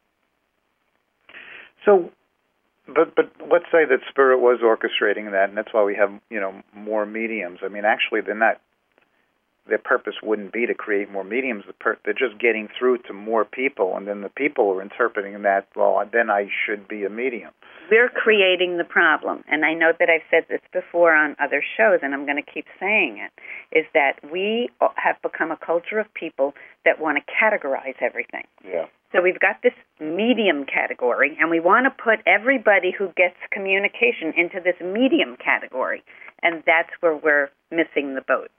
So, but but let's say that spirit was orchestrating that, and that's why we have you know more mediums. I mean, actually, they're not their purpose wouldn't be to create more mediums. They're just getting through to more people, and then the people are interpreting that, well, then I should be a medium. We're creating the problem, and I know that I've said this before on other shows, and I'm going to keep saying it, is that we have become a culture of people that want to categorize everything. Yeah. So we've got this medium category, and we want to put everybody who gets communication into this medium category, and that's where we're missing the boat.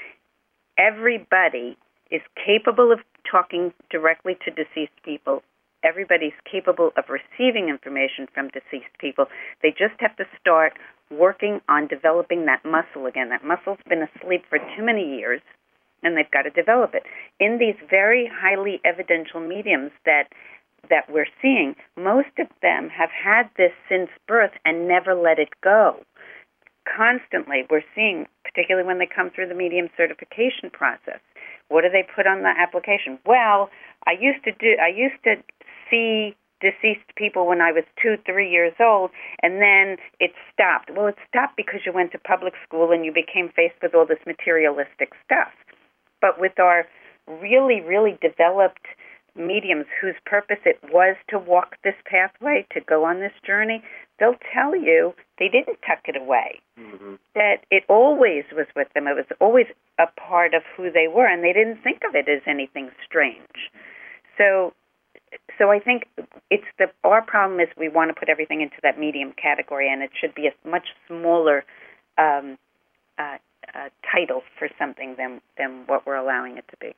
Everybody is capable of talking directly to deceased people. Everybody's capable of receiving information from deceased people. They just have to start working on developing that muscle again. That muscle's been asleep for too many years, and they've got to develop it. In these very highly evidential mediums that that we're seeing, most of them have had this since birth and never let it go. Constantly, we're seeing, particularly when they come through the medium certification process, what do they put on the application? Well, I used to do. I used to see deceased people when I was two, three years old, and then it stopped. Well, it stopped because you went to public school and you became faced with all this materialistic stuff. But with our really, really developed mediums whose purpose it was to walk this pathway, to go on this journey, they'll tell you they didn't tuck it away, mm-hmm. that it always was with them. It was always a part of who they were, and they didn't think of it as anything strange. So so I think it's the our problem is we want to put everything into that medium category, and it should be a much smaller um, uh, uh, title for something than, than what we're allowing it to be.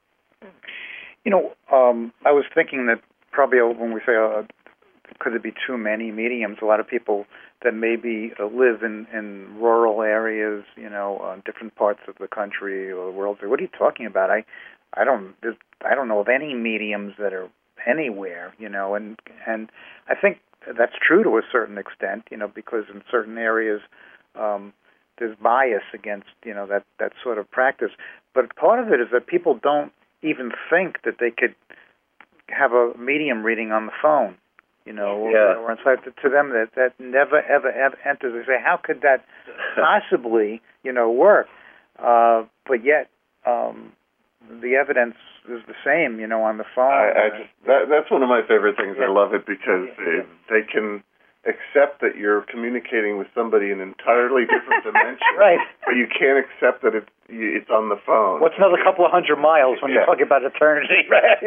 You know, um, I was thinking that probably when we say, uh, could there be too many mediums, a lot of people that maybe uh, live in, in rural areas, you know, uh, different parts of the country or the world say, what are you talking about? I, I don't, I don't know of any mediums that are anywhere, you know, and and I think that's true to a certain extent, you know, because in certain areas um, there's bias against, you know, that, that sort of practice. But part of it is that people don't even think that they could have a medium reading on the phone, you know, yeah. or, or inside. To, to them, that, that never, ever, ever enters. They say, how could that possibly, you know, work? Uh, but yet, um, the evidence is the same, you know, on the phone. I, I just that, that's one of my favorite things. Yeah. I love it because yeah. it, they can accept that you're communicating with somebody in an entirely different dimension, right? But you can't accept that it's it's on the phone. What's another couple of hundred miles when yeah. you're talking about eternity, right?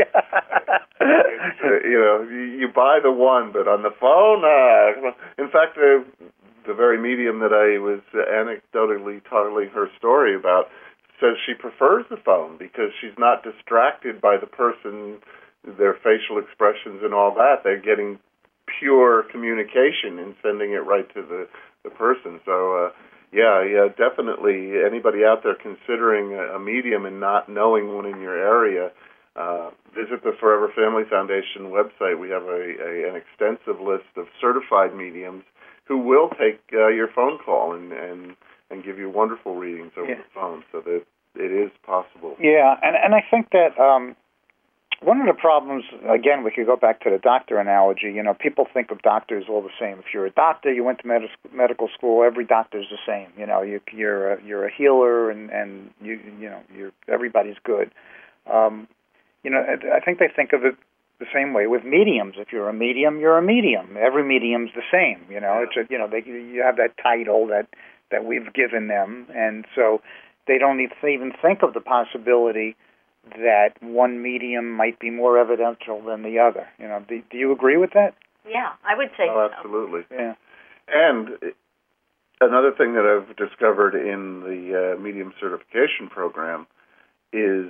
it's, uh, you know, you, you buy the one, but on the phone, uh, in fact, the the very medium that I was anecdotally telling her story about says she prefers the phone because she's not distracted by the person, their facial expressions and all that. They're getting pure communication and sending it right to the, the person. So, uh, yeah, yeah, definitely anybody out there considering a, a medium and not knowing one in your area, uh, visit the Forever Family Foundation website. We have a, a an extensive list of certified mediums who will take uh, your phone call and, and and give you wonderful readings over yeah. the phone, so that it is possible. Yeah, and and I think that um, one of the problems, again, we could go back to the doctor analogy. You know, people think of doctors all the same. If you're a doctor, you went to med- medical school, every doctor's the same. You know, you, you're a, you're a healer, and and you you know, you're everybody's good. Um, you know, I think they think of it the same way with mediums. If you're a medium, you're a medium. Every medium's the same. You know, yeah. it's a, you know, they you have that title that. that we've given them, and so they don't even think of the possibility that one medium might be more evidential than the other. You know, do, do you agree with that? Yeah, I would say oh, so. Absolutely. Yeah. And another thing that I've discovered in the uh, medium certification program is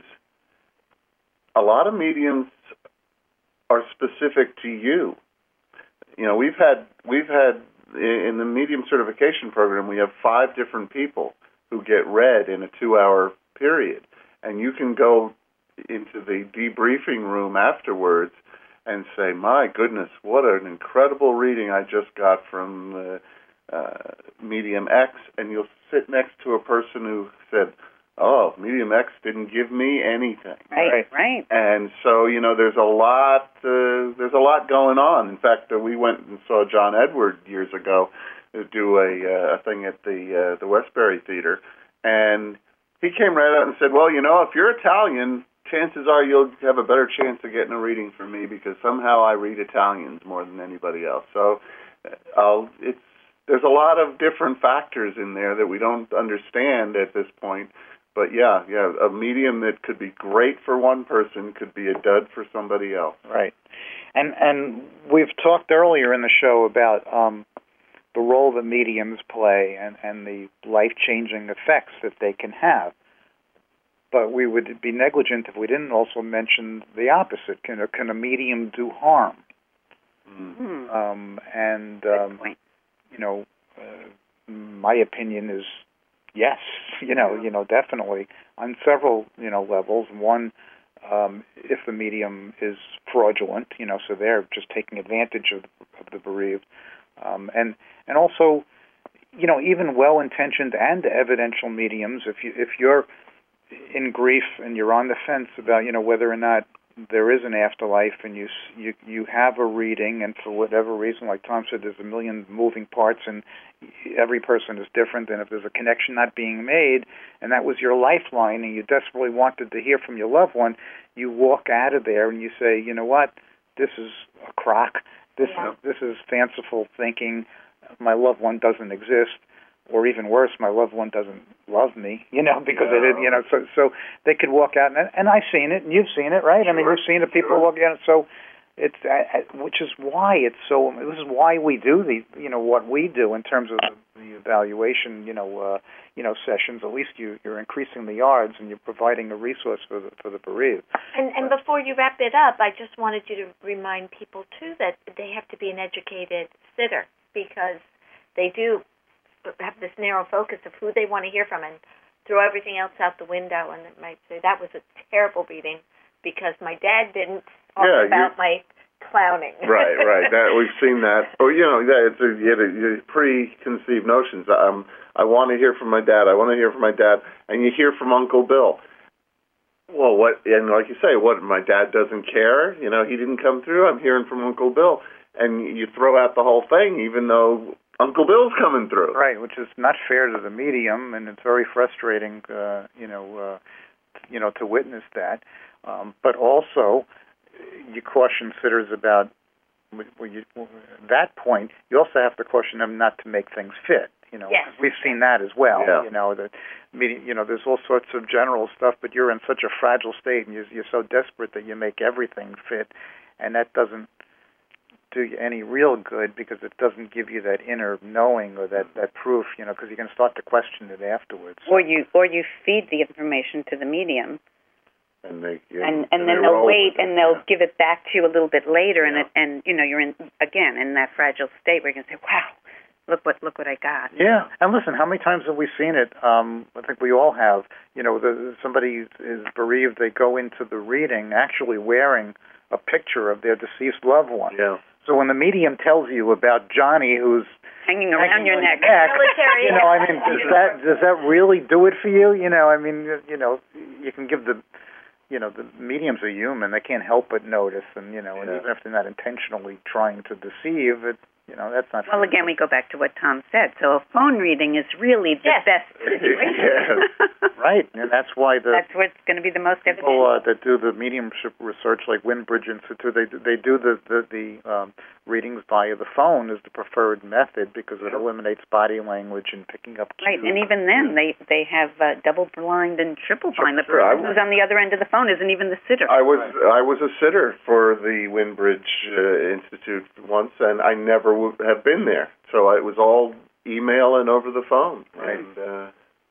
a lot of mediums are specific to you. You know, we've had we've had in the medium certification program, we have five different people who get read in a two-hour period. And you can go into the debriefing room afterwards and say, my goodness, what an incredible reading I just got from uh, uh, Medium X. And you'll sit next to a person who said, oh, Medium X didn't give me anything. Right, right. And so, you know, there's a lot uh, there's a lot going on. In fact, uh, we went and saw John Edward years ago do a, uh, a thing at the uh, the Westbury Theater, and he came right out and said, well, you know, if you're Italian, chances are you'll have a better chance of getting a reading from me because somehow I read Italians more than anybody else. So I'll, it's there's a lot of different factors in there that we don't understand at this point. But yeah, yeah, a medium that could be great for one person could be a dud for somebody else. Right. And and we've talked earlier in the show about um, the role that mediums play and, and the life-changing effects that they can have. But we would be negligent if we didn't also mention the opposite. Can a, can a medium do harm? Mm. Um, and, um, you know, uh, my opinion is yes, you know, you know, definitely on several, you know, levels. One, um, if the medium is fraudulent, you know, so they're just taking advantage of, of the bereaved. Um, and, and also, you know, even well-intentioned and evidential mediums, if you, if you're in grief and you're on the fence about, you know, whether or not there is an afterlife, and you you you have a reading, and for whatever reason, like Tom said, there's a million moving parts, and every person is different, and if there's a connection not being made, and that was your lifeline, and you desperately wanted to hear from your loved one, you walk out of there and you say, you know what, this is a crock, this Yeah. is, this is fanciful thinking, my loved one doesn't exist. Or even worse, my loved one doesn't love me, you know, because yeah. they did, you know, so so they could walk out, and, and I've seen it, and you've seen it, right? Sure. I mean, you've seen it, people Sure. walk out, so it's, uh, which is why it's so, this is why we do the, you know, what we do in terms of the, the evaluation, you know, uh, you know, sessions. At least you, you're increasing the yards, and you're providing a resource for the, for the bereaved. And, and before you wrap it up, I just wanted you to remind people, too, that they have to be an educated sitter, because they do have this narrow focus of who they want to hear from and throw everything else out the window, and it might say, that was a terrible reading because my dad didn't talk Yeah, about you- my clowning. Right, right. That, we've seen that. Oh, you know, yeah, it's a, you have a, you have preconceived notions. Um, I want to hear from my dad. I want to hear from my dad. And you hear from Uncle Bill. Well, what? And like you say, what? My dad doesn't care. You know, he didn't come through. I'm hearing from Uncle Bill, and you throw out the whole thing, even though Uncle Bill's coming through. Right, which is not fair to the medium, and it's very frustrating, uh, you know, uh, you know, to witness that. Um, but also, you caution sitters about when you, at that point. You also have to caution them not to make things fit. You know, Yes. we've seen that as well. Yeah. You know, the media, you know, there's all sorts of general stuff, but you're in such a fragile state, and you're, you're so desperate that you make everything fit, and that doesn't do you any real good because it doesn't give you that inner knowing or that, that proof, you know, because you can start to question it afterwards. Or you or you feed the information to the medium, And they, yeah, and and they then they'll roll wait with it, and they'll yeah. give it back to you a little bit later, and Yeah. it, and you know you're in again in that fragile state where you can say, wow, look what look what I got. Yeah, and listen, how many times have we seen it? Um, I think we all have. You know, the, somebody is bereaved, they go into the reading actually wearing a picture of their deceased loved one. Yeah. So when the medium tells you about Johnny, who's Hanging around hanging your on neck. Military. you know, I mean, does that does that really do it for you? You know, I mean, you know, you can give the, you know, the mediums are human; they can't help but notice, and you know, and Yeah. even if they're not intentionally trying to deceive, it, you know, that's not. Well, again, we go back to what Tom said. So a phone reading is really the Yes. best situation. Yes. right, and that's why the That's what's going to be the most evident. people uh, that do the mediumship research, like Windbridge Institute, they they do the the, the um, readings via the phone is the preferred method because it eliminates body language and picking up cues. Right, and even then, they they have uh, double blind and triple blind. The Sure, I person was- who's on the other end of the phone isn't even the sitter. I was I was a sitter for the Windbridge uh, Institute once, and I never would have been there. So it was all email and over the phone. Right. And, uh,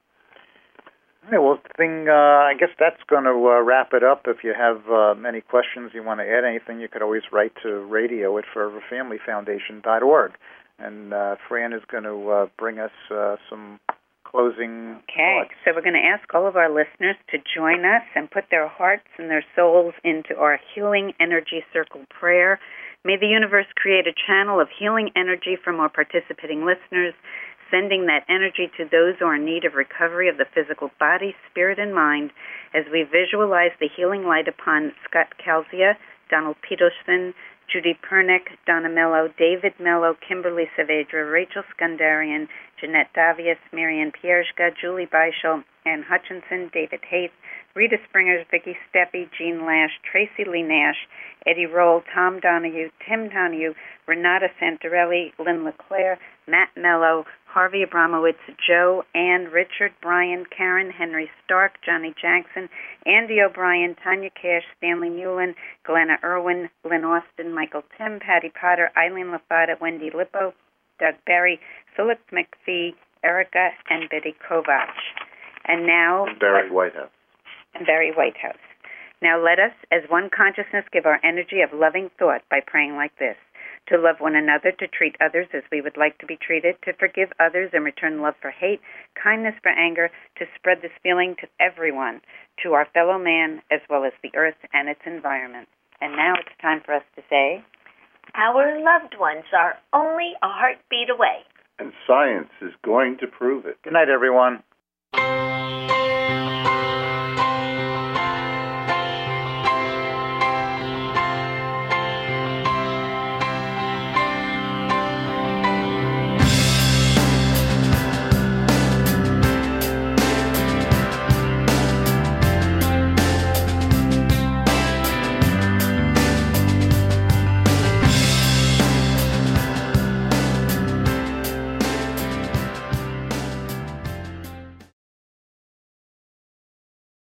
All right, well, thing, uh, I guess that's going to uh, wrap it up. If you have uh, any questions, you want to add anything, you could always write to radio at forever family foundation dot org. And uh, Fran is going to uh, bring us uh, some closing Okay, thoughts. so we're going to ask all of our listeners to join us and put their hearts and their souls into our Healing Energy Circle prayer. May the universe create a channel of healing energy for more participating listeners, sending that energy to those who are in need of recovery of the physical body, spirit, and mind as we visualize the healing light upon Scott Calzia, Donald Peterson, Judy Pernick, Donna Mello, David Mello, Kimberly Saavedra, Rachel Skandarian, Jeanette Davies, Marianne Pierzga, Julie Beischel, Ann Hutchinson, David Haith, Rita Springers, Vicki Steffi, Jean Lash, Tracy Lee Nash, Eddie Roll, Tom Donahue, Tim Donahue, Renata Santarelli, Lynn LeClaire, Matt Mello, Harvey Abramowitz, Joe, Ann, Richard, Brian, Karen, Henry Stark, Johnny Jackson, Andy O'Brien, Tanya Cash, Stanley Newland, Glenna Irwin, Lynn Austin, Michael Tim, Patty Potter, Eileen LaFada, Wendy Lippo, Doug Berry, Philip McPhee, Erica, and Betty Kovach. And now... Barry Whitehouse. And Barry Whitehouse. Now let us, as one consciousness, give our energy of loving thought by praying like this. To love one another, to treat others as we would like to be treated, to forgive others and return love for hate, kindness for anger, to spread this feeling to everyone, to our fellow man, as well as the earth and its environment. And now it's time for us to say, our loved ones are only a heartbeat away. And science is going to prove it. Good night, everyone.